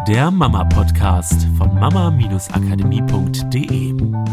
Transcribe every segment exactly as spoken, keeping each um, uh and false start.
Der Mama-Podcast von mama-akademie punkt de.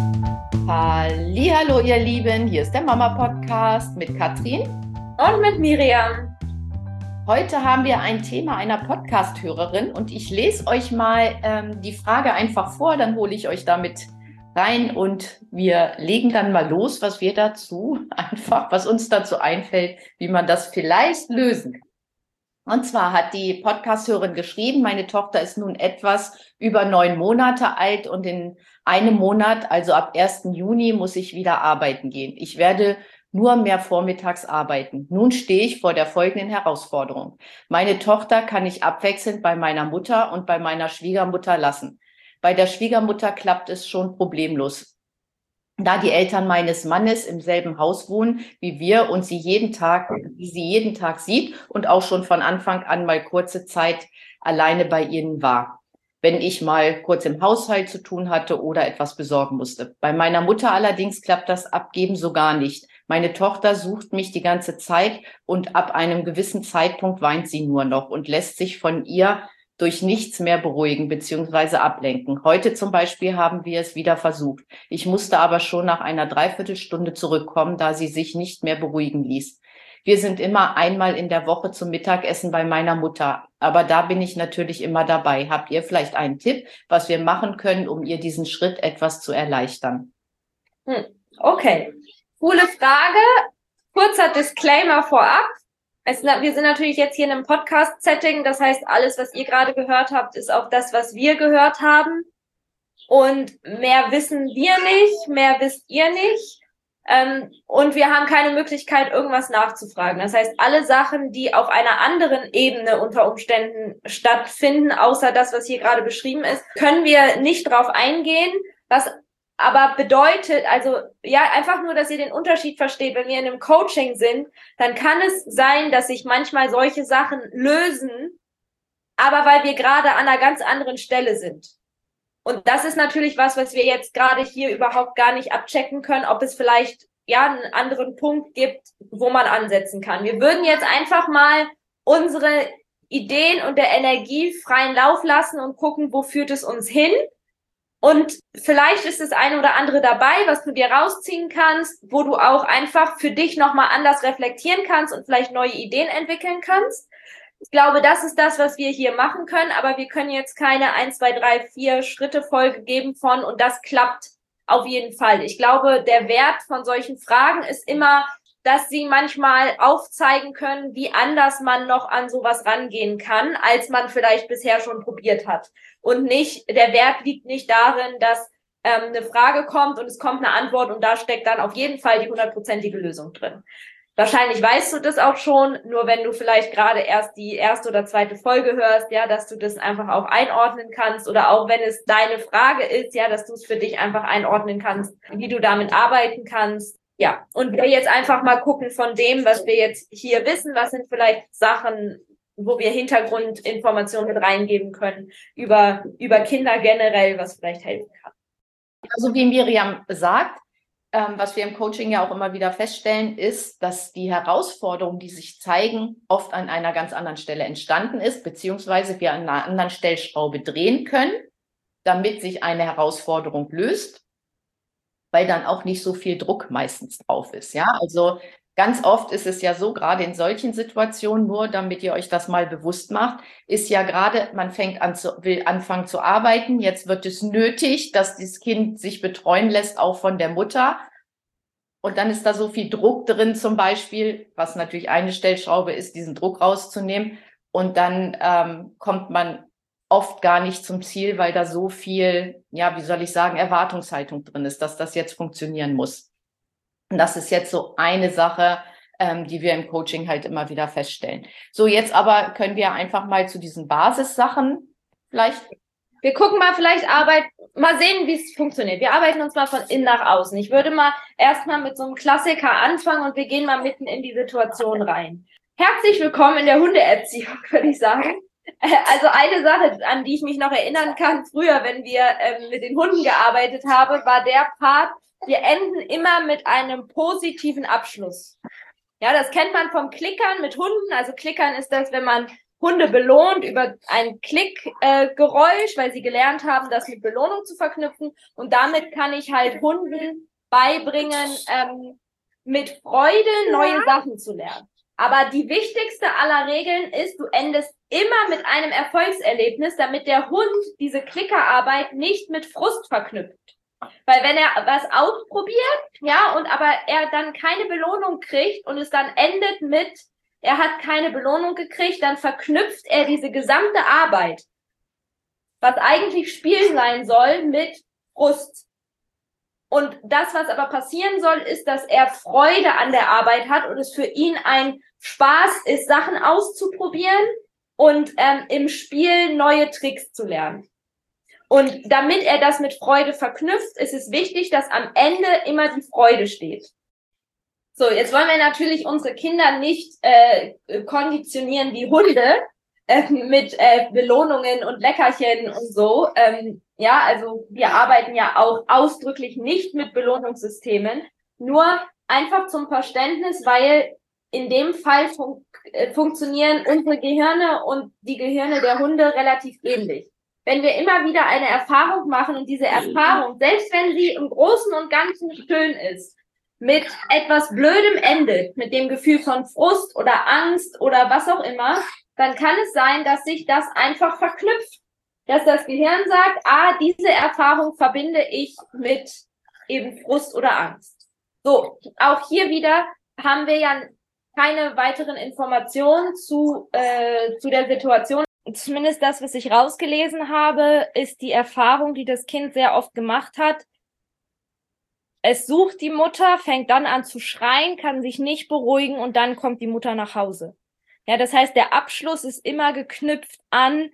Hallihallo ihr Lieben, hier ist der Mama-Podcast mit Katrin und mit Miriam. Heute haben wir ein Thema einer Podcast-Hörerin und ich lese euch mal ähm, die Frage einfach vor, dann hole ich euch damit rein und wir legen dann mal los, was wir dazu einfach, was uns dazu einfällt, wie man das vielleicht lösen kann. Und zwar hat die Podcast-Hörerin geschrieben, meine Tochter ist nun etwas über neun Monate alt und in einem Monat, also ab ersten Juni, muss ich wieder arbeiten gehen. Ich werde nur mehr vormittags arbeiten. Nun stehe ich vor der folgenden Herausforderung. Meine Tochter kann ich abwechselnd bei meiner Mutter und bei meiner Schwiegermutter lassen. Bei der Schwiegermutter klappt es schon problemlos, da die Eltern meines Mannes im selben Haus wohnen wie wir und sie jeden Tag, wie sie jeden Tag sieht und auch schon von Anfang an mal kurze Zeit alleine bei ihnen war, wenn ich mal kurz im Haushalt zu tun hatte oder etwas besorgen musste. Bei meiner Mutter allerdings klappt das Abgeben so gar nicht. Meine Tochter sucht mich die ganze Zeit und ab einem gewissen Zeitpunkt weint sie nur noch und lässt sich von ihr durch nichts mehr beruhigen bzw. ablenken. Heute zum Beispiel haben wir es wieder versucht. Ich musste aber schon nach einer Dreiviertelstunde zurückkommen, da sie sich nicht mehr beruhigen ließ. Wir sind immer einmal in der Woche zum Mittagessen bei meiner Mutter, aber da bin ich natürlich immer dabei. Habt ihr vielleicht einen Tipp, was wir machen können, um ihr diesen Schritt etwas zu erleichtern? Hm. Okay, coole Frage. Kurzer Disclaimer vorab. Es, wir sind natürlich jetzt hier in einem Podcast-Setting, das heißt, alles, was ihr gerade gehört habt, ist auch das, was wir gehört haben. Und mehr wissen wir nicht, mehr wisst ihr nicht. Ähm, und wir haben keine Möglichkeit, irgendwas nachzufragen. Das heißt, alle Sachen, die auf einer anderen Ebene unter Umständen stattfinden, außer das, was hier gerade beschrieben ist, können wir nicht drauf eingehen, was aber bedeutet, also ja, einfach nur, dass ihr den Unterschied versteht, wenn wir in einem Coaching sind, dann kann es sein, dass sich manchmal solche Sachen lösen, aber weil wir gerade an einer ganz anderen Stelle sind. Und das ist natürlich was, was wir jetzt gerade hier überhaupt gar nicht abchecken können, ob es vielleicht ja einen anderen Punkt gibt, wo man ansetzen kann. Wir würden jetzt einfach mal unsere Ideen und der Energie freien Lauf lassen und gucken, wo führt es uns hin. Und vielleicht ist das eine oder andere dabei, was du dir rausziehen kannst, wo du auch einfach für dich nochmal anders reflektieren kannst und vielleicht neue Ideen entwickeln kannst. Ich glaube, das ist das, was wir hier machen können, aber wir können jetzt keine eins, zwei, drei, vier Schritte Folge geben von und das klappt auf jeden Fall. Ich glaube, der Wert von solchen Fragen ist immer, dass sie manchmal aufzeigen können, wie anders man noch an sowas rangehen kann, als man vielleicht bisher schon probiert hat. Und nicht, der Wert liegt nicht darin, dass ähm, eine Frage kommt und es kommt eine Antwort und da steckt dann auf jeden Fall die hundertprozentige Lösung drin. Wahrscheinlich weißt du das auch schon, nur wenn du vielleicht gerade erst die erste oder zweite Folge hörst, ja, dass du das einfach auch einordnen kannst oder auch wenn es deine Frage ist, ja, dass du es für dich einfach einordnen kannst, wie du damit arbeiten kannst. Ja, und wir jetzt einfach mal gucken von dem, was wir jetzt hier wissen, was sind vielleicht Sachen, wo wir Hintergrundinformationen mit reingeben können über, über Kinder generell, was vielleicht helfen kann. Also wie Miriam sagt, ähm, was wir im Coaching ja auch immer wieder feststellen, ist, dass die Herausforderungen, die sich zeigen, oft an einer ganz anderen Stelle entstanden ist, beziehungsweise wir an einer anderen Stellschraube drehen können, damit sich eine Herausforderung löst, weil dann auch nicht so viel Druck meistens drauf ist. Ja, also ganz oft ist es ja so, gerade in solchen Situationen, nur damit ihr euch das mal bewusst macht, ist ja gerade, man fängt an zu, will anfangen zu arbeiten, jetzt wird es nötig, dass das Kind sich betreuen lässt, auch von der Mutter. Und dann ist da so viel Druck drin zum Beispiel, was natürlich eine Stellschraube ist, diesen Druck rauszunehmen. Und dann ähm, kommt man oft gar nicht zum Ziel, weil da so viel, ja, wie soll ich sagen, Erwartungshaltung drin ist, dass das jetzt funktionieren muss. Und das ist jetzt so eine Sache, ähm, die wir im Coaching halt immer wieder feststellen. So, jetzt aber können wir einfach mal zu diesen Basissachen vielleicht. Wir gucken mal vielleicht Arbeit, mal sehen, wie es funktioniert. Wir arbeiten uns mal von innen nach außen. Ich würde mal erstmal mit so einem Klassiker anfangen und wir gehen mal mitten in die Situation rein. Herzlich willkommen in der Hundeerziehung, würde ich sagen. Also eine Sache, an die ich mich noch erinnern kann, früher, wenn wir ähm, mit den Hunden gearbeitet haben, war der Part, wir enden immer mit einem positiven Abschluss. Ja, das kennt man vom Klickern mit Hunden. Also Klickern ist das, wenn man Hunde belohnt über ein Klickgeräusch, äh, weil sie gelernt haben, das mit Belohnung zu verknüpfen. Und damit kann ich halt Hunden beibringen, ähm, mit Freude neue Sachen zu lernen. Aber die wichtigste aller Regeln ist, du endest immer mit einem Erfolgserlebnis, damit der Hund diese Klickerarbeit nicht mit Frust verknüpft. Weil wenn er was ausprobiert, ja, und aber er dann keine Belohnung kriegt und es dann endet mit, er hat keine Belohnung gekriegt, dann verknüpft er diese gesamte Arbeit, was eigentlich Spiel sein soll, mit Frust. Und das, was aber passieren soll, ist, dass er Freude an der Arbeit hat und es für ihn ein Spaß ist, Sachen auszuprobieren und ähm, im Spiel neue Tricks zu lernen. Und damit er das mit Freude verknüpft, ist es wichtig, dass am Ende immer die Freude steht. So, jetzt wollen wir natürlich unsere Kinder nicht äh, konditionieren wie Hunde äh, mit äh, Belohnungen und Leckerchen und so. Ähm, ja, also wir arbeiten ja auch ausdrücklich nicht mit Belohnungssystemen, nur einfach zum Verständnis, weil in dem Fall fun- äh, funktionieren unsere Gehirne und die Gehirne der Hunde relativ ähnlich. Wenn wir immer wieder eine Erfahrung machen und diese Erfahrung, selbst wenn sie im Großen und Ganzen schön ist, mit etwas Blödem endet, mit dem Gefühl von Frust oder Angst oder was auch immer, dann kann es sein, dass sich das einfach verknüpft. Dass das Gehirn sagt, ah, diese Erfahrung verbinde ich mit eben Frust oder Angst. So, auch hier wieder haben wir ja keine weiteren Informationen zu, äh, zu der Situation. Zumindest das, was ich rausgelesen habe, ist die Erfahrung, die das Kind sehr oft gemacht hat. Es sucht die Mutter, fängt dann an zu schreien, kann sich nicht beruhigen und dann kommt die Mutter nach Hause. Ja, das heißt, der Abschluss ist immer geknüpft an,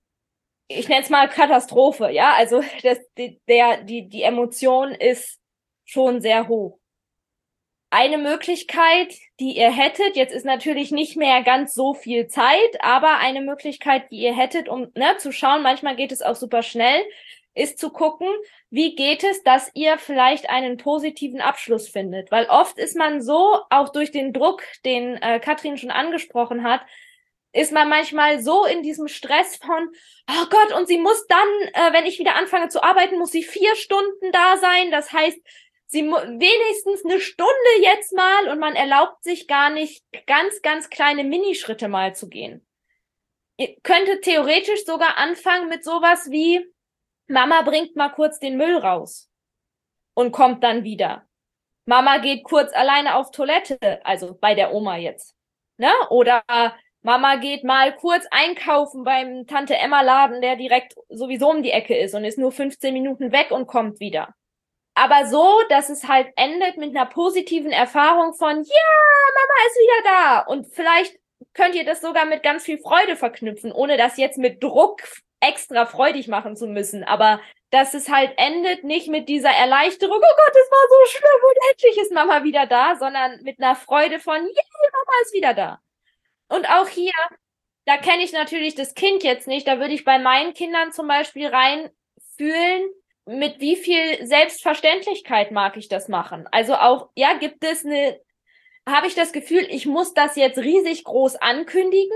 ich nenne es mal Katastrophe, ja, also das, die, der, die, die Emotion ist schon sehr hoch. Eine Möglichkeit, die ihr hättet, jetzt ist natürlich nicht mehr ganz so viel Zeit, aber eine Möglichkeit, die ihr hättet, um ne, zu schauen, manchmal geht es auch super schnell, ist zu gucken, wie geht es, dass ihr vielleicht einen positiven Abschluss findet. Weil oft ist man so, auch durch den Druck, den äh, Katrin schon angesprochen hat, ist man manchmal so in diesem Stress von, oh Gott, und sie muss dann, äh, wenn ich wieder anfange zu arbeiten, muss sie vier Stunden da sein. Das heißt, sie mu- wenigstens eine Stunde jetzt mal und man erlaubt sich gar nicht, ganz, ganz kleine Minischritte mal zu gehen. Ihr könntet theoretisch sogar anfangen mit sowas wie, Mama bringt mal kurz den Müll raus und kommt dann wieder. Mama geht kurz alleine auf Toilette, also bei der Oma jetzt, ne? Oder Mama geht mal kurz einkaufen beim Tante-Emma-Laden, der direkt sowieso um die Ecke ist und ist nur fünfzehn Minuten weg und kommt wieder. Aber so, dass es halt endet mit einer positiven Erfahrung von, ja, Mama ist wieder da. Und vielleicht könnt ihr das sogar mit ganz viel Freude verknüpfen, ohne das jetzt mit Druck extra freudig machen zu müssen. Aber dass es halt endet nicht mit dieser Erleichterung, oh Gott, es war so schlimm und endlich ist Mama wieder da, sondern mit einer Freude von, ja, Mama ist wieder da. Und auch hier, da kenne ich natürlich das Kind jetzt nicht, da würde ich bei meinen Kindern zum Beispiel reinfühlen, mit wie viel Selbstverständlichkeit mag ich das machen. Also auch, ja, gibt es eine, habe ich das Gefühl, ich muss das jetzt riesig groß ankündigen,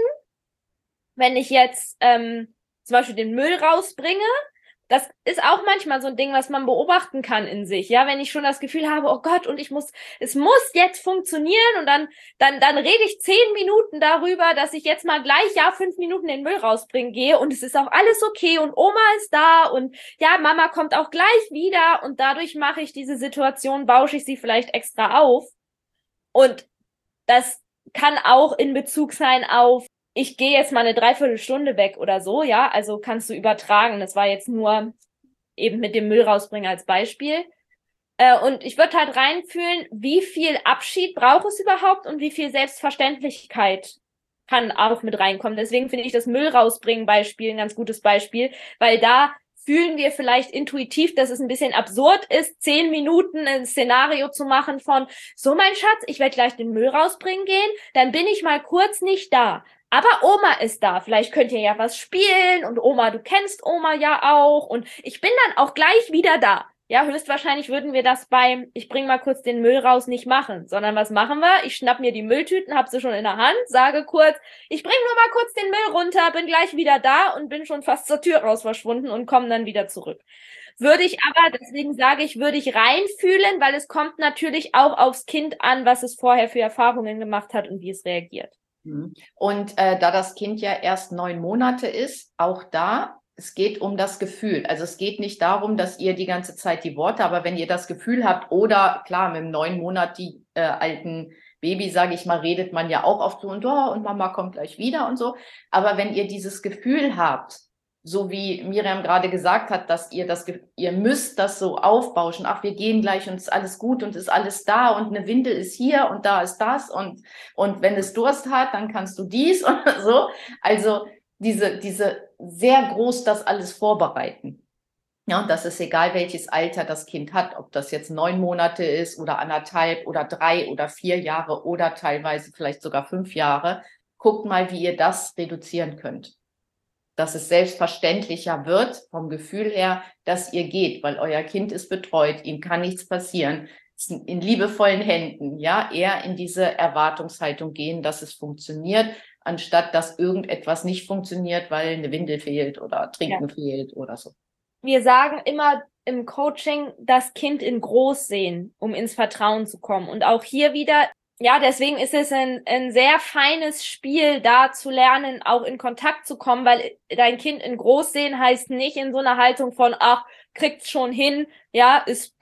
wenn ich jetzt ähm, zum Beispiel den Müll rausbringe. Das ist auch manchmal so ein Ding, was man beobachten kann in sich, ja, wenn ich schon das Gefühl habe, oh Gott, und ich muss, es muss jetzt funktionieren und dann, dann, dann rede ich zehn Minuten darüber, dass ich jetzt mal gleich, ja, fünf Minuten den Müll rausbringen gehe und es ist auch alles okay und Oma ist da und ja, Mama kommt auch gleich wieder und dadurch mache ich diese Situation, bausche ich sie vielleicht extra auf und das kann auch in Bezug sein auf, ich gehe jetzt mal eine Dreiviertelstunde weg oder so, ja, also kannst du übertragen. Das war jetzt nur eben mit dem Müll rausbringen als Beispiel. Äh, und ich würde halt reinfühlen, wie viel Abschied braucht es überhaupt und wie viel Selbstverständlichkeit kann auch mit reinkommen. Deswegen finde ich das Müll rausbringen Beispiel ein ganz gutes Beispiel, weil da fühlen wir vielleicht intuitiv, dass es ein bisschen absurd ist, zehn Minuten ein Szenario zu machen von, so mein Schatz, ich werde gleich den Müll rausbringen gehen, dann bin ich mal kurz nicht da. Aber Oma ist da, vielleicht könnt ihr ja was spielen und Oma, du kennst Oma ja auch und ich bin dann auch gleich wieder da. Ja, höchstwahrscheinlich würden wir das beim, ich bring mal kurz den Müll raus, nicht machen, sondern was machen wir? Ich schnapp mir die Mülltüten, hab sie schon in der Hand, sage kurz, ich bring nur mal kurz den Müll runter, bin gleich wieder da und bin schon fast zur Tür raus verschwunden und komme dann wieder zurück. Würde ich aber, deswegen sage ich, würde ich reinfühlen, weil es kommt natürlich auch aufs Kind an, was es vorher für Erfahrungen gemacht hat und wie es reagiert. Und äh, da das Kind ja erst neun Monate ist, auch da, es geht um das Gefühl. Also es geht nicht darum, dass ihr die ganze Zeit die Worte, aber wenn ihr das Gefühl habt, oder klar, mit dem neun Monat die äh, alten Baby, sage ich mal, redet man ja auch oft so und oh, und Mama kommt gleich wieder und so. Aber wenn ihr dieses Gefühl habt, so wie Miriam gerade gesagt hat, dass ihr das, ihr müsst das so aufbauschen. Ach, wir gehen gleich und ist alles gut und ist alles da und eine Windel ist hier und da ist das und, und wenn es Durst hat, dann kannst du dies und so. Also diese, diese sehr groß das alles vorbereiten. Ja, und das ist egal, welches Alter das Kind hat, ob das jetzt neun Monate ist oder anderthalb oder drei oder vier Jahre oder teilweise vielleicht sogar fünf Jahre. Guckt mal, wie ihr das reduzieren könnt. Dass es selbstverständlicher wird vom Gefühl her, dass ihr geht, weil euer Kind ist betreut, ihm kann nichts passieren, ist in liebevollen Händen, ja, eher in diese Erwartungshaltung gehen, dass es funktioniert, anstatt dass irgendetwas nicht funktioniert, weil eine Windel fehlt oder Trinken ja. fehlt oder so. Wir sagen immer im Coaching, das Kind in groß sehen, um ins Vertrauen zu kommen. Und auch hier wieder, ja, deswegen ist es ein, ein sehr feines Spiel, da zu lernen, auch in Kontakt zu kommen, weil dein Kind in groß sehen heißt nicht in so einer Haltung von, ach, kriegt's schon hin, ja, es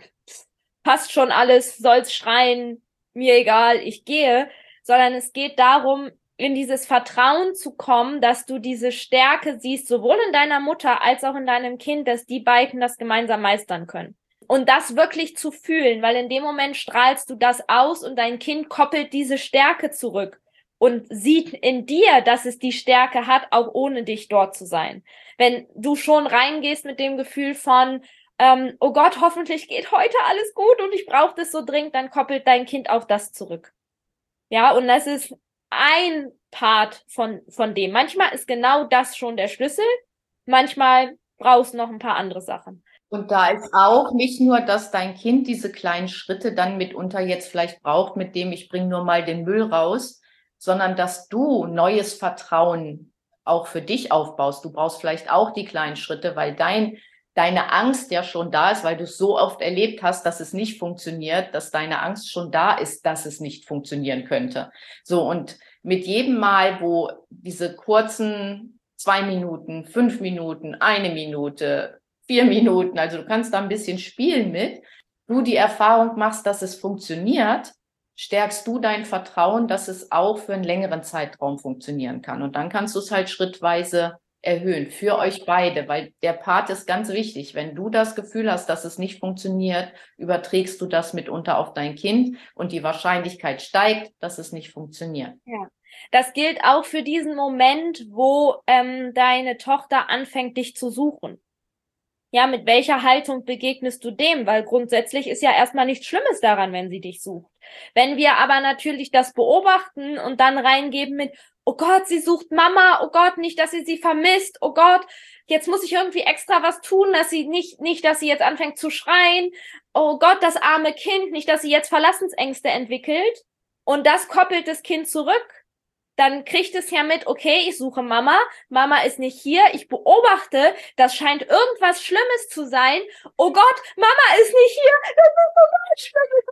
passt schon alles, soll's schreien, mir egal, ich gehe, sondern es geht darum, in dieses Vertrauen zu kommen, dass du diese Stärke siehst, sowohl in deiner Mutter als auch in deinem Kind, dass die beiden das gemeinsam meistern können. Und das wirklich zu fühlen, weil in dem Moment strahlst du das aus und dein Kind koppelt diese Stärke zurück und sieht in dir, dass es die Stärke hat, auch ohne dich dort zu sein. Wenn du schon reingehst mit dem Gefühl von, ähm, oh Gott, hoffentlich geht heute alles gut und ich brauche das so dringend, dann koppelt dein Kind auch das zurück. Ja, und das ist ein Part von, von dem. Manchmal ist genau das schon der Schlüssel, manchmal brauchst du noch ein paar andere Sachen. Und da ist auch nicht nur, dass dein Kind diese kleinen Schritte dann mitunter jetzt vielleicht braucht, mit dem ich bringe nur mal den Müll raus, sondern dass du neues Vertrauen auch für dich aufbaust. Du brauchst vielleicht auch die kleinen Schritte, weil dein, deine Angst ja schon da ist, weil du es so oft erlebt hast, dass es nicht funktioniert, dass deine Angst schon da ist, dass es nicht funktionieren könnte. So, und mit jedem Mal, wo diese kurzen zwei Minuten, fünf Minuten, eine Minute, vier Minuten, also du kannst da ein bisschen spielen mit, du die Erfahrung machst, dass es funktioniert, stärkst du dein Vertrauen, dass es auch für einen längeren Zeitraum funktionieren kann. Und dann kannst du es halt schrittweise erhöhen für euch beide, weil der Part ist ganz wichtig. Wenn du das Gefühl hast, dass es nicht funktioniert, überträgst du das mitunter auf dein Kind und die Wahrscheinlichkeit steigt, dass es nicht funktioniert. Ja. Das gilt auch für diesen Moment, wo ähm, deine Tochter anfängt, dich zu suchen. Ja, mit welcher Haltung begegnest du dem? Weil grundsätzlich ist ja erstmal nichts Schlimmes daran, wenn sie dich sucht. Wenn wir aber natürlich das beobachten und dann reingeben mit, oh Gott, sie sucht Mama, oh Gott, nicht, dass sie sie vermisst, oh Gott, jetzt muss ich irgendwie extra was tun, dass sie nicht, nicht, dass sie jetzt anfängt zu schreien, oh Gott, das arme Kind, nicht, dass sie jetzt Verlassensängste entwickelt und das koppelt das Kind zurück. Dann kriegt es ja mit, okay, ich suche Mama, Mama ist nicht hier, ich beobachte, das scheint irgendwas Schlimmes zu sein. Oh Gott, Mama ist nicht hier, das ist so schlimm,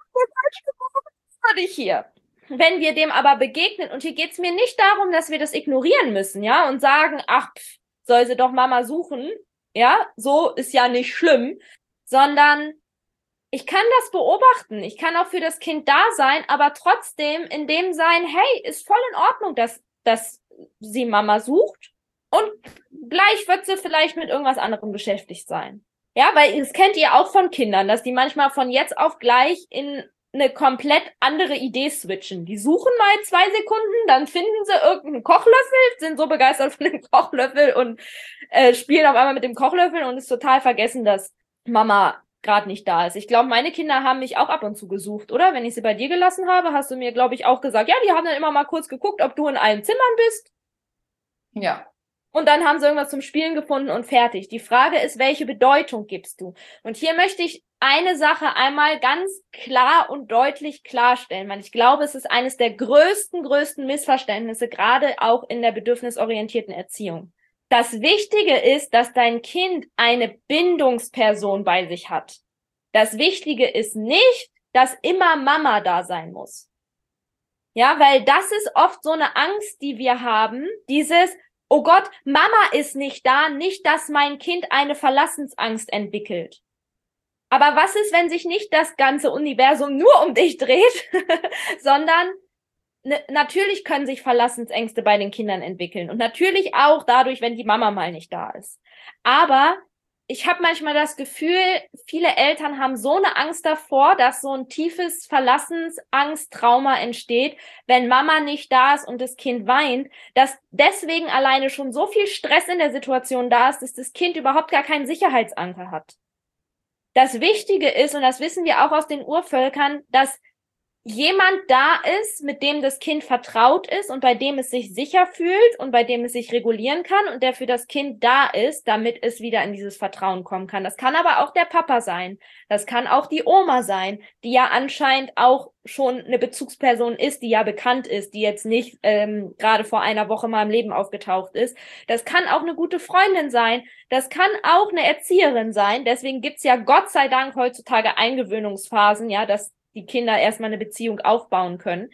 das ist nicht hier. Wenn wir dem aber begegnen, und hier geht's mir nicht darum, dass wir das ignorieren müssen, ja, und sagen, ach, pff, soll sie doch Mama suchen, ja, so ist ja nicht schlimm, sondern ich kann das beobachten, ich kann auch für das Kind da sein, aber trotzdem in dem sein, hey, ist voll in Ordnung, dass, dass sie Mama sucht und gleich wird sie vielleicht mit irgendwas anderem beschäftigt sein. Ja, weil das kennt ihr auch von Kindern, dass die manchmal von jetzt auf gleich in eine komplett andere Idee switchen. Die suchen mal zwei Sekunden, dann finden sie irgendeinen Kochlöffel, sind so begeistert von dem Kochlöffel und äh, spielen auf einmal mit dem Kochlöffel und ist total vergessen, dass Mama gerade nicht da ist. Ich glaube, meine Kinder haben mich auch ab und zu gesucht, oder? Wenn ich sie bei dir gelassen habe, hast du mir, glaube ich, auch gesagt, ja, die haben dann immer mal kurz geguckt, ob du in allen Zimmern bist. Ja. Und dann haben sie irgendwas zum Spielen gefunden und fertig. Die Frage ist, welche Bedeutung gibst du? Und hier möchte ich eine Sache einmal ganz klar und deutlich klarstellen, weil ich glaube, es ist eines der größten, größten Missverständnisse, gerade auch in der bedürfnisorientierten Erziehung. Das Wichtige ist, dass dein Kind eine Bindungsperson bei sich hat. Das Wichtige ist nicht, dass immer Mama da sein muss. Ja, weil das ist oft so eine Angst, die wir haben, dieses, oh Gott, Mama ist nicht da, nicht, dass mein Kind eine Verlassensangst entwickelt. Aber was ist, wenn sich nicht das ganze Universum nur um dich dreht, sondern ne, natürlich können sich Verlassensängste bei den Kindern entwickeln und natürlich auch dadurch, wenn die Mama mal nicht da ist. Aber ich habe manchmal das Gefühl, viele Eltern haben so eine Angst davor, dass so ein tiefes Verlassensangst-Trauma entsteht, wenn Mama nicht da ist und das Kind weint, dass deswegen alleine schon so viel Stress in der Situation da ist, dass das Kind überhaupt gar keinen Sicherheitsanker hat. Das Wichtige ist, und das wissen wir auch aus den Urvölkern, dass jemand da ist, mit dem das Kind vertraut ist und bei dem es sich sicher fühlt und bei dem es sich regulieren kann und der für das Kind da ist, damit es wieder in dieses Vertrauen kommen kann. Das kann aber auch der Papa sein. Das kann auch die Oma sein, die ja anscheinend auch schon eine Bezugsperson ist, die ja bekannt ist, die jetzt nicht ähm, gerade vor einer Woche mal im Leben aufgetaucht ist. Das kann auch eine gute Freundin sein. Das kann auch eine Erzieherin sein. Deswegen gibt's ja Gott sei Dank heutzutage Eingewöhnungsphasen, ja, dass die Kinder erstmal eine Beziehung aufbauen können.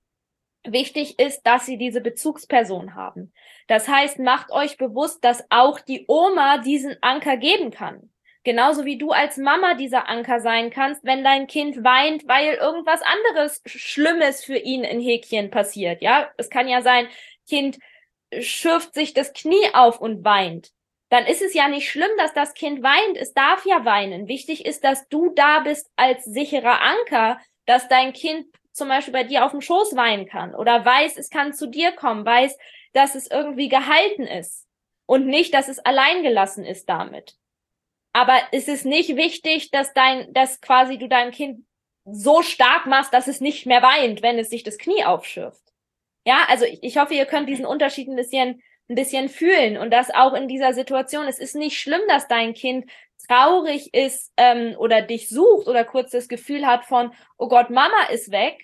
Wichtig ist, dass sie diese Bezugsperson haben. Das heißt, macht euch bewusst, dass auch die Oma diesen Anker geben kann. Genauso wie du als Mama dieser Anker sein kannst, wenn dein Kind weint, weil irgendwas anderes Schlimmes für ihn in Häkchen passiert. Ja, es kann ja sein, Kind schürft sich das Knie auf und weint. Dann ist es ja nicht schlimm, dass das Kind weint. Es darf ja weinen. Wichtig ist, dass du da bist als sicherer Anker, dass dein Kind zum Beispiel bei dir auf dem Schoß weinen kann oder weiß, es kann zu dir kommen, weiß, dass es irgendwie gehalten ist und nicht, dass es alleingelassen ist damit. Aber es ist nicht wichtig, dass dein, dass quasi du deinem Kind so stark machst, dass es nicht mehr weint, wenn es sich das Knie aufschürft. Ja, also ich, ich hoffe, ihr könnt diesen Unterschied ein bisschen ein bisschen fühlen und das auch in dieser Situation. Es ist nicht schlimm, dass dein Kind traurig ist ähm, oder dich sucht oder kurz das Gefühl hat von, oh Gott, Mama ist weg.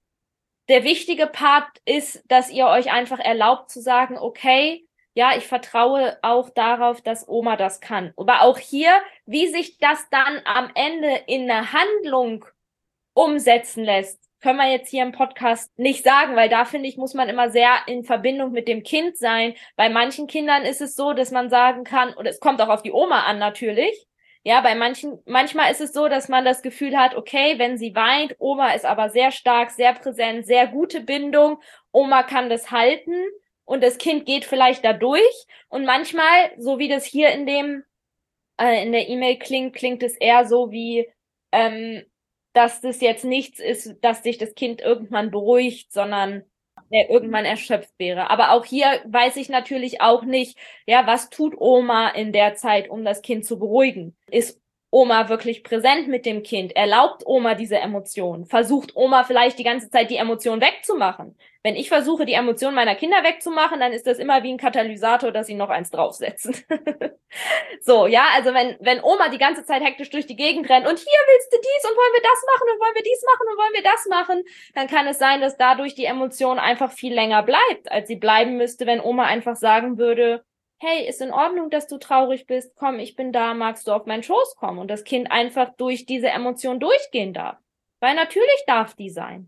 Der wichtige Part ist, dass ihr euch einfach erlaubt zu sagen, okay, ja, ich vertraue auch darauf, dass Oma das kann. Aber auch hier, wie sich das dann am Ende in eine Handlung umsetzen lässt, können wir jetzt hier im Podcast nicht sagen, weil da, finde ich, muss man immer sehr in Verbindung mit dem Kind sein. Bei manchen Kindern ist es so, dass man sagen kann, und es kommt auch auf die Oma an natürlich, ja, bei manchen, manchmal ist es so, dass man das Gefühl hat, okay, wenn sie weint, Oma ist aber sehr stark, sehr präsent, sehr gute Bindung, Oma kann das halten und das Kind geht vielleicht da durch und manchmal, so wie das hier in dem, äh, in der E-Mail klingt, klingt es eher so wie, ähm, dass das jetzt nichts ist, dass sich das Kind irgendwann beruhigt, sondern er irgendwann erschöpft wäre. Aber auch hier weiß ich natürlich auch nicht, ja, was tut Oma in der Zeit, um das Kind zu beruhigen? Ist Oma wirklich präsent mit dem Kind? Erlaubt Oma diese Emotionen? Versucht Oma vielleicht die ganze Zeit die Emotionen wegzumachen? Wenn ich versuche, die Emotionen meiner Kinder wegzumachen, dann ist das immer wie ein Katalysator, dass sie noch eins draufsetzen. So, ja, also wenn wenn Oma die ganze Zeit hektisch durch die Gegend rennt und hier willst du dies und wollen wir das machen und wollen wir dies machen und wollen wir das machen, dann kann es sein, dass dadurch die Emotion einfach viel länger bleibt, als sie bleiben müsste, wenn Oma einfach sagen würde, hey, ist in Ordnung, dass du traurig bist, komm, ich bin da, magst du auf meinen Schoß kommen? Und das Kind einfach durch diese Emotion durchgehen darf. Weil natürlich darf die sein.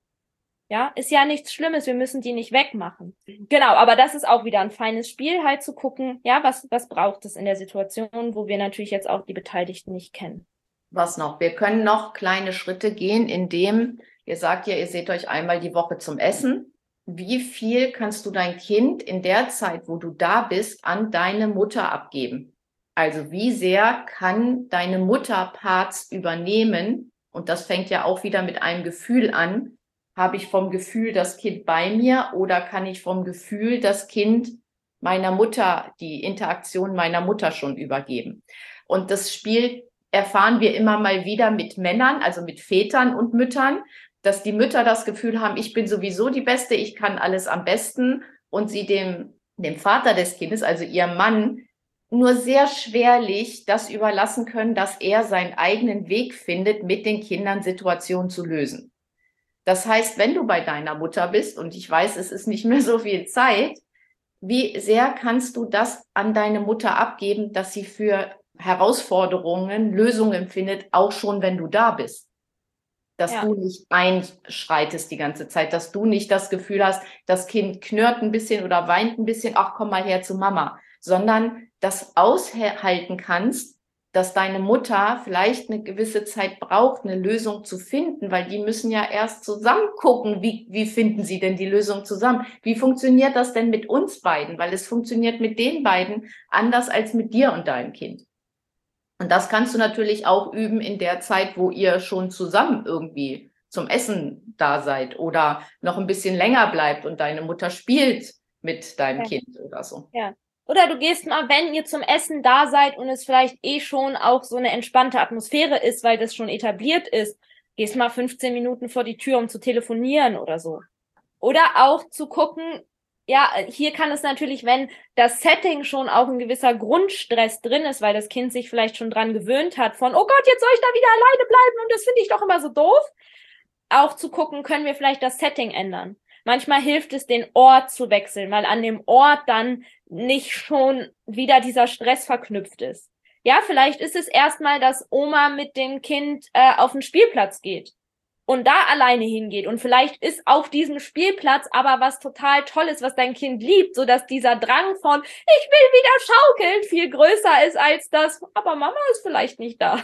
Ja, ist ja nichts Schlimmes, wir müssen die nicht wegmachen. Genau, aber das ist auch wieder ein feines Spiel, halt zu gucken, ja, was, was braucht es in der Situation, wo wir natürlich jetzt auch die Beteiligten nicht kennen. Was noch? Wir können noch kleine Schritte gehen, indem ihr sagt ja, ihr seht euch einmal die Woche zum Essen. Wie viel kannst du dein Kind in der Zeit, wo du da bist, an deine Mutter abgeben? Also wie sehr kann deine Mutter Parts übernehmen? Und das fängt ja auch wieder mit einem Gefühl an. Habe ich vom Gefühl das Kind bei mir oder kann ich vom Gefühl das Kind meiner Mutter, die Interaktion meiner Mutter schon übergeben? Und das Spiel erfahren wir immer mal wieder mit Männern, also mit Vätern und Müttern, dass die Mütter das Gefühl haben, ich bin sowieso die Beste, ich kann alles am besten und sie dem, dem Vater des Kindes, also ihrem Mann, nur sehr schwerlich das überlassen können, dass er seinen eigenen Weg findet, mit den Kindern Situationen zu lösen. Das heißt, wenn du bei deiner Mutter bist, und ich weiß, es ist nicht mehr so viel Zeit, wie sehr kannst du das an deine Mutter abgeben, dass sie für Herausforderungen Lösungen findet, auch schon wenn du da bist? Dass ja. du nicht einschreitest die ganze Zeit, dass du nicht das Gefühl hast, das Kind knurrt ein bisschen oder weint ein bisschen, ach, komm mal her zu Mama, sondern das aushalten kannst, dass deine Mutter vielleicht eine gewisse Zeit braucht, eine Lösung zu finden, weil die müssen ja erst zusammen gucken, wie, wie finden sie denn die Lösung zusammen? Wie funktioniert das denn mit uns beiden? Weil es funktioniert mit den beiden anders als mit dir und deinem Kind. Und das kannst du natürlich auch üben in der Zeit, wo ihr schon zusammen irgendwie zum Essen da seid oder noch ein bisschen länger bleibt und deine Mutter spielt mit deinem ja. Kind oder so. Ja. Oder du gehst mal, wenn ihr zum Essen da seid und es vielleicht eh schon auch so eine entspannte Atmosphäre ist, weil das schon etabliert ist, gehst mal fünfzehn Minuten vor die Tür, um zu telefonieren oder so. Oder auch zu gucken, ja, hier kann es natürlich, wenn das Setting schon auch ein gewisser Grundstress drin ist, weil das Kind sich vielleicht schon dran gewöhnt hat von, oh Gott, jetzt soll ich da wieder alleine bleiben und das finde ich doch immer so doof, auch zu gucken, können wir vielleicht das Setting ändern. Manchmal hilft es, den Ort zu wechseln, weil an dem Ort dann nicht schon wieder dieser Stress verknüpft ist. Ja, vielleicht ist es erstmal, dass Oma mit dem Kind äh, auf den Spielplatz geht und da alleine hingeht. Und vielleicht ist auf diesem Spielplatz aber was total Tolles, was dein Kind liebt, sodass dieser Drang von, ich will wieder schaukeln, viel größer ist als das, aber Mama ist vielleicht nicht da.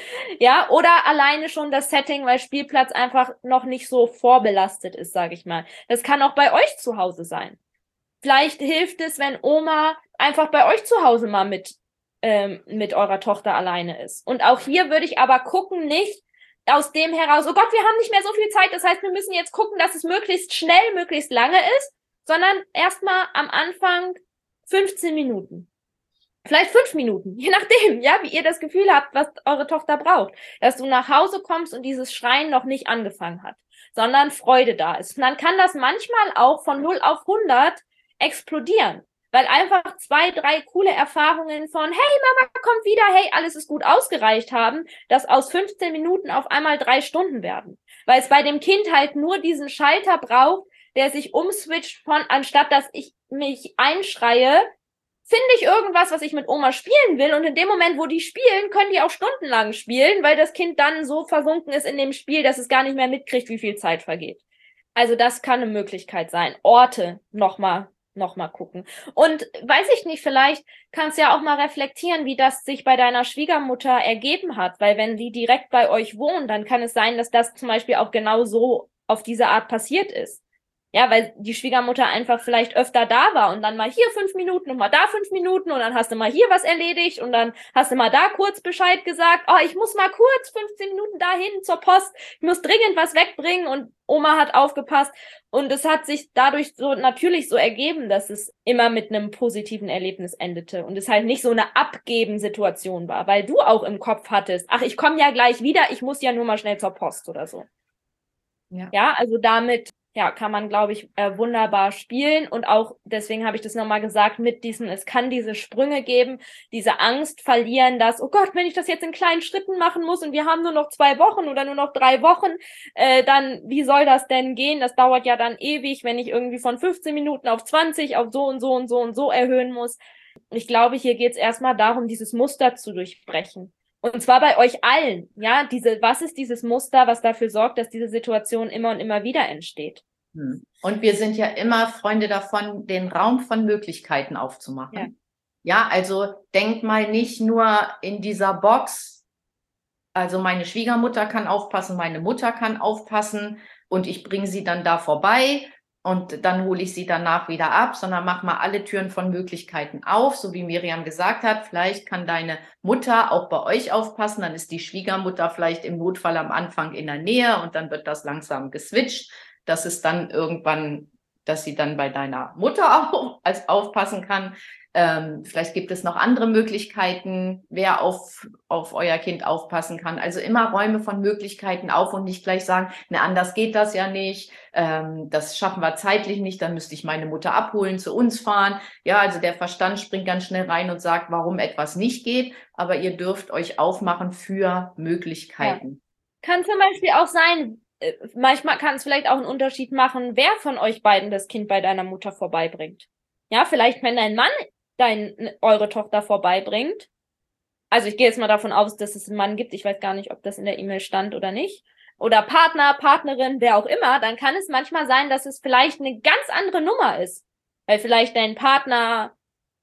Ja, oder alleine schon das Setting, weil Spielplatz einfach noch nicht so vorbelastet ist, sage ich mal. Das kann auch bei euch zu Hause sein. Vielleicht hilft es, wenn Oma einfach bei euch zu Hause mal mit ähm, mit eurer Tochter alleine ist. Und auch hier würde ich aber gucken, nicht aus dem heraus, oh Gott, wir haben nicht mehr so viel Zeit, das heißt, wir müssen jetzt gucken, dass es möglichst schnell, möglichst lange ist, sondern erstmal am Anfang fünfzehn Minuten. Vielleicht fünf Minuten, je nachdem, ja, wie ihr das Gefühl habt, was eure Tochter braucht. Dass du nach Hause kommst und dieses Schreien noch nicht angefangen hat, sondern Freude da ist. Und dann kann das manchmal auch von null auf hundert explodieren, weil einfach zwei, drei coole Erfahrungen von, hey, Mama kommt wieder, hey, alles ist gut ausgereicht haben, dass aus fünfzehn Minuten auf einmal drei Stunden werden. Weil es bei dem Kind halt nur diesen Schalter braucht, der sich umswitcht von, anstatt dass ich mich einschreie, finde ich irgendwas, was ich mit Oma spielen will, und in dem Moment, wo die spielen, können die auch stundenlang spielen, weil das Kind dann so versunken ist in dem Spiel, dass es gar nicht mehr mitkriegt, wie viel Zeit vergeht. Also das kann eine Möglichkeit sein. Orte nochmal noch mal gucken. Und weiß ich nicht, vielleicht kannst du ja auch mal reflektieren, wie das sich bei deiner Schwiegermutter ergeben hat, weil wenn die direkt bei euch wohnt, dann kann es sein, dass das zum Beispiel auch genau so auf diese Art passiert ist. Ja, weil die Schwiegermutter einfach vielleicht öfter da war und dann mal hier fünf Minuten und mal da fünf Minuten und dann hast du mal hier was erledigt und dann hast du mal da kurz Bescheid gesagt, oh, ich muss mal kurz fünfzehn Minuten dahin zur Post, ich muss dringend was wegbringen, und Oma hat aufgepasst, und es hat sich dadurch so natürlich so ergeben, dass es immer mit einem positiven Erlebnis endete und es halt nicht so eine Abgeben-Situation war, weil du auch im Kopf hattest, ach, ich komme ja gleich wieder, ich muss ja nur mal schnell zur Post oder so. Ja, ja, also damit ja, kann man, glaube ich, äh, wunderbar spielen, und auch, deswegen habe ich das nochmal gesagt, mit diesen, es kann diese Sprünge geben, diese Angst verlieren, dass, oh Gott, wenn ich das jetzt in kleinen Schritten machen muss und wir haben nur noch zwei Wochen oder nur noch drei Wochen, äh, dann, wie soll das denn gehen? Das dauert ja dann ewig, wenn ich irgendwie von fünfzehn Minuten auf zwanzig, auf so und so und so und so erhöhen muss. Ich glaube, hier geht es erstmal darum, dieses Muster zu durchbrechen. Und zwar bei euch allen, ja, diese, was ist dieses Muster, was dafür sorgt, dass diese Situation immer und immer wieder entsteht? Und wir sind ja immer Freunde davon, den Raum von Möglichkeiten aufzumachen. Ja, ja, also denkt mal nicht nur in dieser Box, also meine Schwiegermutter kann aufpassen, meine Mutter kann aufpassen und ich bringe sie dann da vorbei und dann hole ich sie danach wieder ab, sondern mach mal alle Türen von Möglichkeiten auf, so wie Miriam gesagt hat. Vielleicht kann deine Mutter auch bei euch aufpassen, dann ist die Schwiegermutter vielleicht im Notfall am Anfang in der Nähe und dann wird das langsam geswitcht, dass es dann irgendwann dass sie dann bei deiner Mutter auch als aufpassen kann. Ähm, vielleicht gibt es noch andere Möglichkeiten, wer auf, auf euer Kind aufpassen kann. Also immer Räume von Möglichkeiten auf und nicht gleich sagen, ne, anders geht das ja nicht, ähm, das schaffen wir zeitlich nicht, dann müsste ich meine Mutter abholen, zu uns fahren. Ja, also der Verstand springt ganz schnell rein und sagt, warum etwas nicht geht, aber ihr dürft euch aufmachen für Möglichkeiten. Ja. Kann zum Beispiel auch sein, äh, manchmal kann es vielleicht auch einen Unterschied machen, wer von euch beiden das Kind bei deiner Mutter vorbeibringt. Ja, vielleicht wenn dein Mann dein, eure Tochter vorbeibringt. Also ich gehe jetzt mal davon aus, dass es einen Mann gibt. Ich weiß gar nicht, ob das in der E-Mail stand oder nicht. Oder Partner, Partnerin, wer auch immer. Dann kann es manchmal sein, dass es vielleicht eine ganz andere Nummer ist. Weil vielleicht dein Partner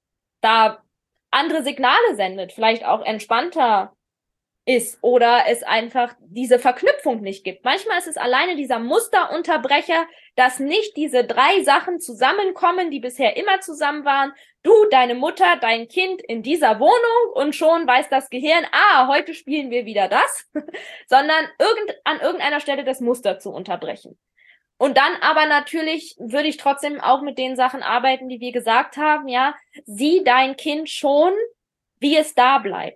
da andere Signale sendet. Vielleicht auch entspannter ist oder es einfach diese Verknüpfung nicht gibt. Manchmal ist es alleine dieser Musterunterbrecher, dass nicht diese drei Sachen zusammenkommen, die bisher immer zusammen waren. Du, deine Mutter, dein Kind in dieser Wohnung und schon weiß das Gehirn, ah, heute spielen wir wieder das, sondern irgend, an irgendeiner Stelle das Muster zu unterbrechen. Und dann aber natürlich würde ich trotzdem auch mit den Sachen arbeiten, die wir gesagt haben, ja, sieh dein Kind schon, wie es da bleibt.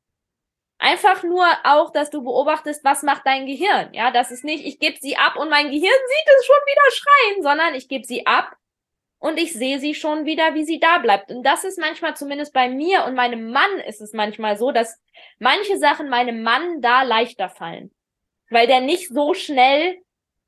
Einfach nur auch, dass du beobachtest, was macht dein Gehirn. Ja, das ist nicht, ich gebe sie ab und mein Gehirn sieht es schon wieder schreien, sondern ich gebe sie ab und ich sehe sie schon wieder, wie sie da bleibt. Und das ist manchmal, zumindest bei mir und meinem Mann ist es manchmal so, dass manche Sachen meinem Mann da leichter fallen. Weil der nicht so schnell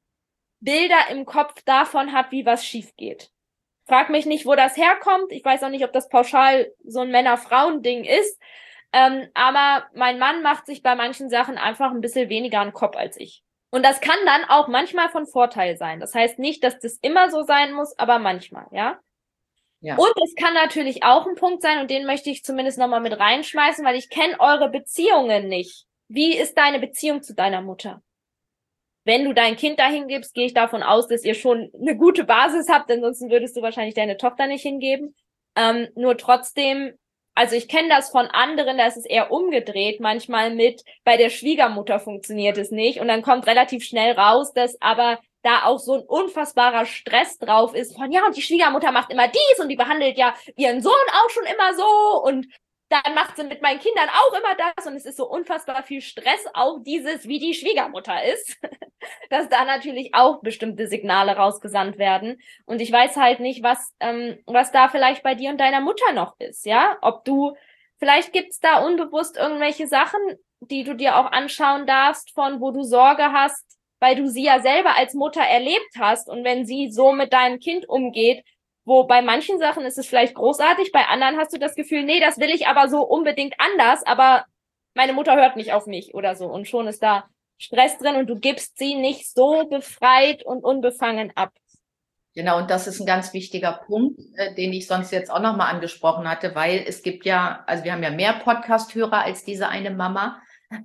Bilder im Kopf davon hat, wie was schief geht. Frag mich nicht, wo das herkommt. Ich weiß auch nicht, ob das pauschal so ein Männer-Frauen-Ding ist. Ähm, aber mein Mann macht sich bei manchen Sachen einfach ein bisschen weniger einen Kopf als ich. Und das kann dann auch manchmal von Vorteil sein. Das heißt nicht, dass das immer so sein muss, aber manchmal, ja. Ja. Und es kann natürlich auch ein Punkt sein, und den möchte ich zumindest nochmal mit reinschmeißen, weil ich kenne eure Beziehungen nicht. Wie ist deine Beziehung zu deiner Mutter? Wenn du dein Kind dahin gibst, gehe ich davon aus, dass ihr schon eine gute Basis habt, denn sonst würdest du wahrscheinlich deine Tochter nicht hingeben. Ähm, nur trotzdem, also ich kenne das von anderen, da ist es eher umgedreht, manchmal mit, bei der Schwiegermutter funktioniert es nicht und dann kommt relativ schnell raus, dass aber da auch so ein unfassbarer Stress drauf ist von, ja, und die Schwiegermutter macht immer dies und die behandelt ja ihren Sohn auch schon immer so und dann macht sie mit meinen Kindern auch immer das und es ist so unfassbar viel Stress, auch dieses, wie die Schwiegermutter ist, dass da natürlich auch bestimmte Signale rausgesandt werden und ich weiß halt nicht, was ähm, was da vielleicht bei dir und deiner Mutter noch ist, ja, ob du, vielleicht gibt's da unbewusst irgendwelche Sachen, die du dir auch anschauen darfst, von wo du Sorge hast, weil du sie ja selber als Mutter erlebt hast und wenn sie so mit deinem Kind umgeht, wo bei manchen Sachen ist es vielleicht großartig, bei anderen hast du das Gefühl, nee, das will ich aber so unbedingt anders, aber meine Mutter hört nicht auf mich oder so und schon ist da Stress drin und du gibst sie nicht so befreit und unbefangen ab. Genau, und das ist ein ganz wichtiger Punkt, äh, den ich sonst jetzt auch nochmal angesprochen hatte, weil es gibt ja, also wir haben ja mehr Podcast-Hörer als diese eine Mama.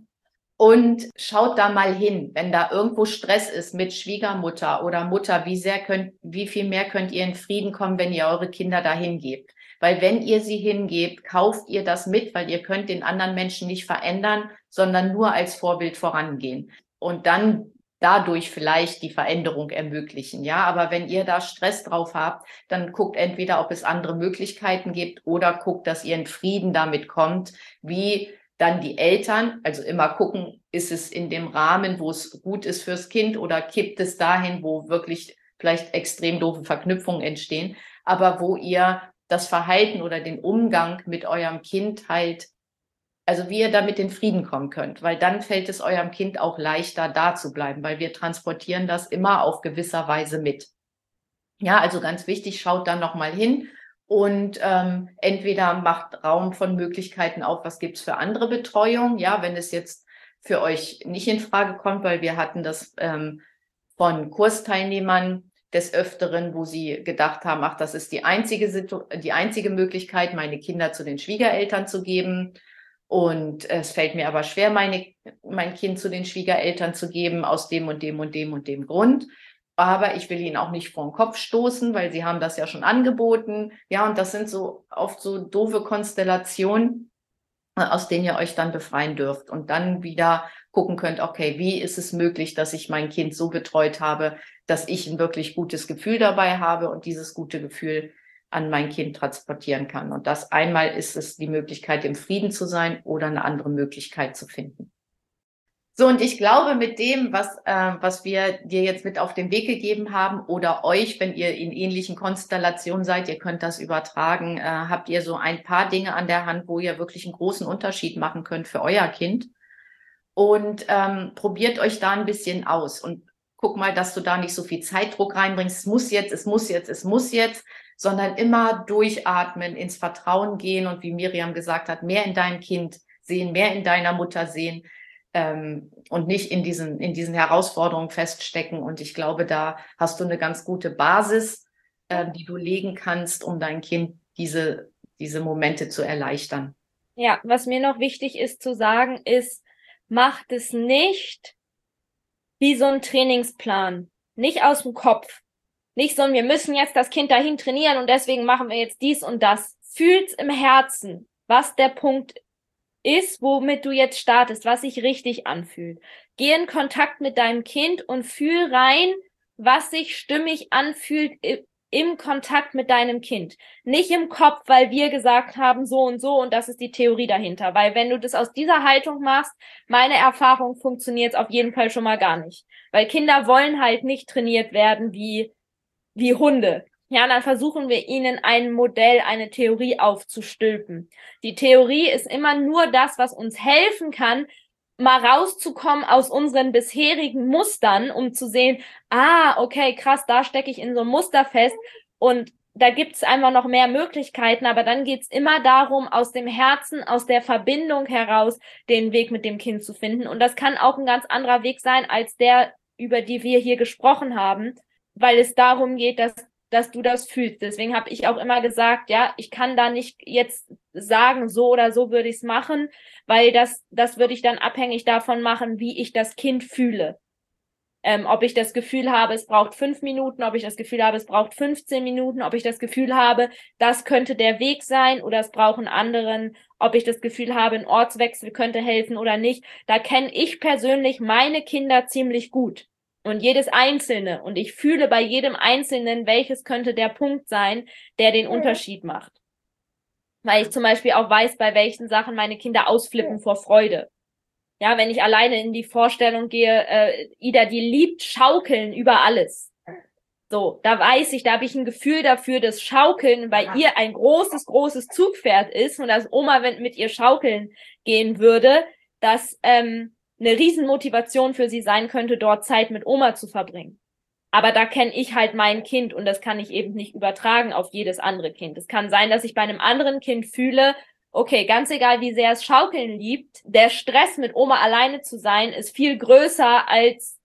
Und schaut da mal hin, wenn da irgendwo Stress ist mit Schwiegermutter oder Mutter, wie sehr könnt, wie viel mehr könnt ihr in Frieden kommen, wenn ihr eure Kinder da hingebt? Weil wenn ihr sie hingebt, kauft ihr das mit, weil ihr könnt den anderen Menschen nicht verändern, sondern nur als Vorbild vorangehen. Und dann dadurch vielleicht die Veränderung ermöglichen, ja. Aber wenn ihr da Stress drauf habt, dann guckt entweder, ob es andere Möglichkeiten gibt oder guckt, dass ihr in Frieden damit kommt, wie dann die Eltern, also immer gucken, ist es in dem Rahmen, wo es gut ist fürs Kind oder kippt es dahin, wo wirklich vielleicht extrem doofe Verknüpfungen entstehen, aber wo ihr das Verhalten oder den Umgang mit eurem Kind halt, also wie ihr damit in Frieden kommen könnt, weil dann fällt es eurem Kind auch leichter, da zu bleiben, weil wir transportieren das immer auf gewisser Weise mit. Ja, also ganz wichtig, schaut dann nochmal hin. Und ähm, entweder macht Raum von Möglichkeiten auf, was gibt's für andere Betreuung, ja, wenn es jetzt für euch nicht in Frage kommt, weil wir hatten das ähm, von Kursteilnehmern des Öfteren, wo sie gedacht haben, ach, das ist die einzige Situ- die einzige Möglichkeit, meine Kinder zu den Schwiegereltern zu geben. Und es fällt mir aber schwer, meine, mein Kind zu den Schwiegereltern zu geben, aus dem und dem und dem und dem Grund. Aber ich will ihnen auch nicht vor den Kopf stoßen, weil sie haben das ja schon angeboten. Ja, und das sind so oft so doofe Konstellationen, aus denen ihr euch dann befreien dürft und dann wieder gucken könnt, okay, wie ist es möglich, dass ich mein Kind so betreut habe, dass ich ein wirklich gutes Gefühl dabei habe und dieses gute Gefühl an mein Kind transportieren kann. Und das einmal ist es die Möglichkeit, im Frieden zu sein oder eine andere Möglichkeit zu finden. So, und ich glaube, mit dem, was, äh, was wir dir jetzt mit auf den Weg gegeben haben oder euch, wenn ihr in ähnlichen Konstellationen seid, ihr könnt das übertragen, äh, habt ihr so ein paar Dinge an der Hand, wo ihr wirklich einen großen Unterschied machen könnt für euer Kind. Und ähm, probiert euch da ein bisschen aus und guck mal, dass du da nicht so viel Zeitdruck reinbringst. Es muss jetzt, es muss jetzt, es muss jetzt, sondern immer durchatmen, ins Vertrauen gehen und wie Miriam gesagt hat, mehr in deinem Kind sehen, mehr in deiner Mutter sehen. Ähm, und nicht in diesen, in diesen Herausforderungen feststecken. Und ich glaube, da hast du eine ganz gute Basis, äh, die du legen kannst, um dein Kind diese, diese Momente zu erleichtern. Ja, was mir noch wichtig ist zu sagen, ist, macht es nicht wie so ein Trainingsplan. Nicht aus dem Kopf. Nicht so, wir müssen jetzt das Kind dahin trainieren und deswegen machen wir jetzt dies und das. Fühlt's im Herzen, was der Punkt ist, womit du jetzt startest, was sich richtig anfühlt. Geh in Kontakt mit deinem Kind und fühl rein, was sich stimmig anfühlt im Kontakt mit deinem Kind. Nicht im Kopf, weil wir gesagt haben, so und so und das ist die Theorie dahinter. Weil wenn du das aus dieser Haltung machst, meine Erfahrung, funktioniert es auf jeden Fall schon mal gar nicht. Weil Kinder wollen halt nicht trainiert werden wie, wie Hunde. Ja, dann versuchen wir ihnen ein Modell, eine Theorie aufzustülpen. Die Theorie ist immer nur das, was uns helfen kann, mal rauszukommen aus unseren bisherigen Mustern, um zu sehen, ah, okay, krass, da stecke ich in so einem Muster fest und da gibt's einfach noch mehr Möglichkeiten, aber dann geht's immer darum, aus dem Herzen, aus der Verbindung heraus den Weg mit dem Kind zu finden. Und das kann auch ein ganz anderer Weg sein, als der, über die wir hier gesprochen haben, weil es darum geht, dass dass du das fühlst. Deswegen habe ich auch immer gesagt, ja, ich kann da nicht jetzt sagen, so oder so würde ich es machen, weil das, das würde ich dann abhängig davon machen, wie ich das Kind fühle. Ähm, ob ich das Gefühl habe, es braucht fünf Minuten, ob ich das Gefühl habe, es braucht fünfzehn Minuten, ob ich das Gefühl habe, das könnte der Weg sein oder es brauchen anderen, ob ich das Gefühl habe, ein Ortswechsel könnte helfen oder nicht. Da kenne ich persönlich meine Kinder ziemlich gut. Und jedes Einzelne. Und ich fühle bei jedem Einzelnen, welches könnte der Punkt sein, der den Unterschied macht. Weil ich zum Beispiel auch weiß, bei welchen Sachen meine Kinder ausflippen vor Freude. Ja, wenn ich alleine in die Vorstellung gehe, äh, Ida, die liebt Schaukeln über alles. So, da weiß ich, da habe ich ein Gefühl dafür, dass Schaukeln bei ihr ein großes, großes Zugpferd ist und dass Oma, wenn mit ihr schaukeln gehen würde, dass ähm, eine Riesenmotivation für sie sein könnte, dort Zeit mit Oma zu verbringen. Aber da kenne ich halt mein Kind und das kann ich eben nicht übertragen auf jedes andere Kind. Es kann sein, dass ich bei einem anderen Kind fühle, okay, ganz egal, wie sehr es Schaukeln liebt, der Stress mit Oma alleine zu sein, ist viel größer als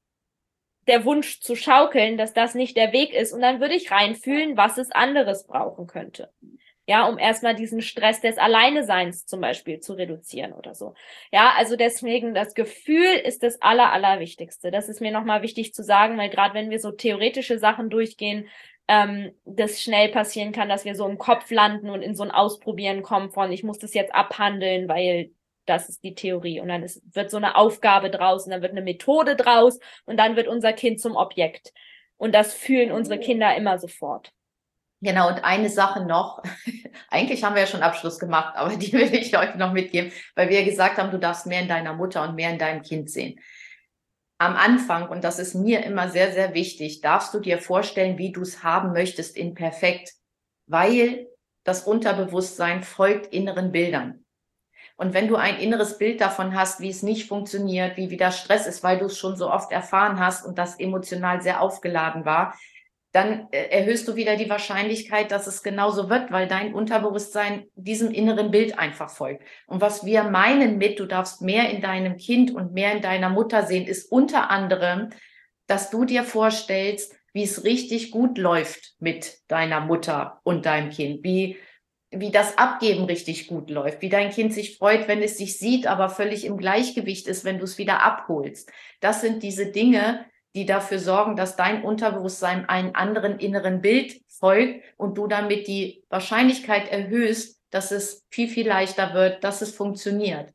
der Wunsch zu schaukeln, dass das nicht der Weg ist. Und dann würde ich reinfühlen, was es anderes brauchen könnte. Ja, um erstmal diesen Stress des Alleineseins zum Beispiel zu reduzieren oder so. Ja, also deswegen, das Gefühl ist das Aller, Allerwichtigste. Das ist mir nochmal wichtig zu sagen, weil gerade wenn wir so theoretische Sachen durchgehen, ähm, das schnell passieren kann, dass wir so im Kopf landen und in so ein Ausprobieren kommen von, ich muss das jetzt abhandeln, weil das ist die Theorie. Und dann ist, wird so eine Aufgabe draus und dann wird eine Methode draus und dann wird unser Kind zum Objekt. Und das fühlen unsere Kinder immer sofort. Genau, und eine Sache noch, eigentlich haben wir ja schon Abschluss gemacht, aber die will ich euch noch mitgeben, weil wir gesagt haben, du darfst mehr in deiner Mutter und mehr in deinem Kind sehen. Am Anfang, und das ist mir immer sehr, sehr wichtig, darfst du dir vorstellen, wie du es haben möchtest in perfekt, weil das Unterbewusstsein folgt inneren Bildern. Und wenn du ein inneres Bild davon hast, wie es nicht funktioniert, wie wieder Stress ist, weil du es schon so oft erfahren hast und das emotional sehr aufgeladen war, dann erhöhst du wieder die Wahrscheinlichkeit, dass es genauso wird, weil dein Unterbewusstsein diesem inneren Bild einfach folgt. Und was wir meinen mit, du darfst mehr in deinem Kind und mehr in deiner Mutter sehen, ist unter anderem, dass du dir vorstellst, wie es richtig gut läuft mit deiner Mutter und deinem Kind, wie, wie das Abgeben richtig gut läuft, wie dein Kind sich freut, wenn es sich sieht, aber völlig im Gleichgewicht ist, wenn du es wieder abholst. Das sind diese Dinge, die dafür sorgen, dass dein Unterbewusstsein einem anderen inneren Bild folgt und du damit die Wahrscheinlichkeit erhöhst, dass es viel, viel leichter wird, dass es funktioniert.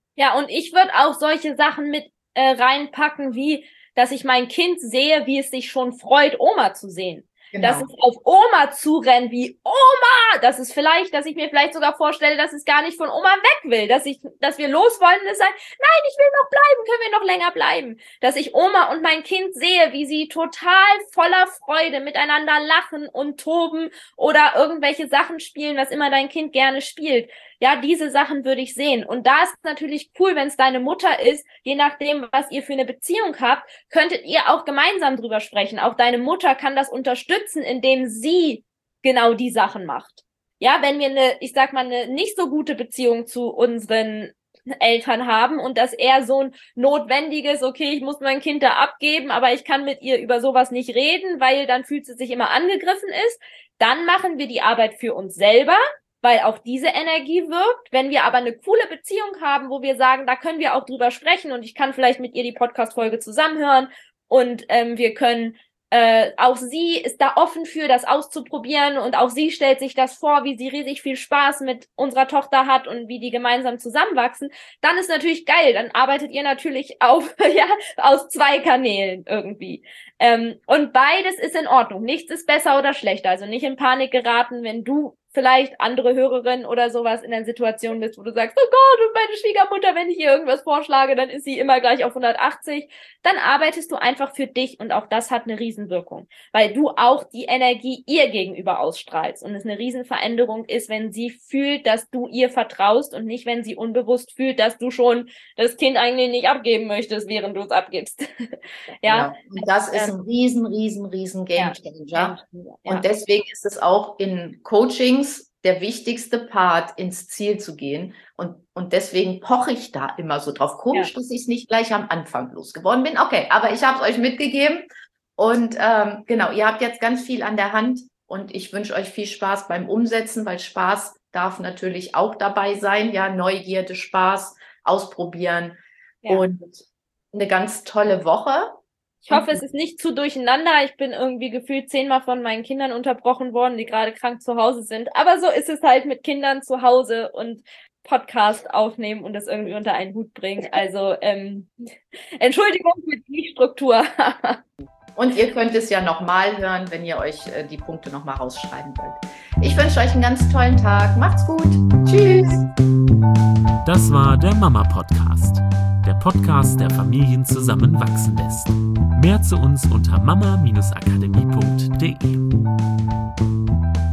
Ja, und ich würde auch solche Sachen mit äh, reinpacken, wie, dass ich mein Kind sehe, wie es sich schon freut, Oma zu sehen. Genau. Dass es auf Oma zurennt, wie Oma, das ist vielleicht, dass ich mir vielleicht sogar vorstelle, dass es gar nicht von Oma weg will, dass ich, dass wir los wollen und es sagt, nein, ich will noch bleiben, können wir noch länger bleiben. Dass ich Oma und mein Kind sehe, wie sie total voller Freude miteinander lachen und toben oder irgendwelche Sachen spielen, was immer dein Kind gerne spielt. Ja, diese Sachen würde ich sehen. Und da ist natürlich cool, wenn es deine Mutter ist, je nachdem, was ihr für eine Beziehung habt, könntet ihr auch gemeinsam drüber sprechen. Auch deine Mutter kann das unterstützen, indem sie genau die Sachen macht. Ja, wenn wir eine, ich sag mal, eine nicht so gute Beziehung zu unseren Eltern haben und dass er so ein notwendiges, okay, ich muss mein Kind da abgeben, aber ich kann mit ihr über sowas nicht reden, weil dann fühlt sie sich immer angegriffen ist, dann machen wir die Arbeit für uns selber, weil auch diese Energie wirkt. Wenn wir aber eine coole Beziehung haben, wo wir sagen, da können wir auch drüber sprechen und ich kann vielleicht mit ihr die Podcast-Folge zusammenhören und ähm, wir können, äh, auch sie ist da offen für, das auszuprobieren und auch sie stellt sich das vor, wie sie riesig viel Spaß mit unserer Tochter hat und wie die gemeinsam zusammenwachsen, dann ist natürlich geil, dann arbeitet ihr natürlich auf, ja, aus zwei Kanälen irgendwie. Ähm, und beides ist in Ordnung, nichts ist besser oder schlechter, also nicht in Panik geraten, wenn du vielleicht andere Hörerin oder sowas in der Situation bist, wo du sagst, oh Gott, und meine Schwiegermutter, wenn ich ihr irgendwas vorschlage, dann ist sie immer gleich auf hundertachtzig, dann arbeitest du einfach für dich und auch das hat eine Riesenwirkung, weil du auch die Energie ihr gegenüber ausstrahlst und es eine Riesenveränderung ist, wenn sie fühlt, dass du ihr vertraust und nicht, wenn sie unbewusst fühlt, dass du schon das Kind eigentlich nicht abgeben möchtest, während du es abgibst. Ja. Ja, und das ist ein riesen, riesen, riesen Gamechanger. Ja. Und deswegen ist es auch in Coaching der wichtigste Part, ins Ziel zu gehen. Und, und deswegen poche ich da immer so drauf. Komisch, ja, dass ich es nicht gleich am Anfang losgeworden bin. Okay, aber ich habe es euch mitgegeben. Und ähm, genau, ihr habt jetzt ganz viel an der Hand. Und ich wünsche euch viel Spaß beim Umsetzen, weil Spaß darf natürlich auch dabei sein. Ja, Neugierde, Spaß, ausprobieren. Ja. Und eine ganz tolle Woche. Ich hoffe, es ist nicht zu durcheinander. Ich bin irgendwie gefühlt zehnmal von meinen Kindern unterbrochen worden, die gerade krank zu Hause sind. Aber so ist es halt mit Kindern zu Hause und Podcast aufnehmen und das irgendwie unter einen Hut bringen. Also ähm, Entschuldigung für die Struktur. Und ihr könnt es ja nochmal hören, wenn ihr euch äh, die Punkte nochmal rausschreiben wollt. Ich wünsche euch einen ganz tollen Tag. Macht's gut. Tschüss. Das war der Mama-Podcast. Der Podcast, der Familien zusammenwachsen lässt. Mehr zu uns unter mama Bindestrich akademie Punkt de.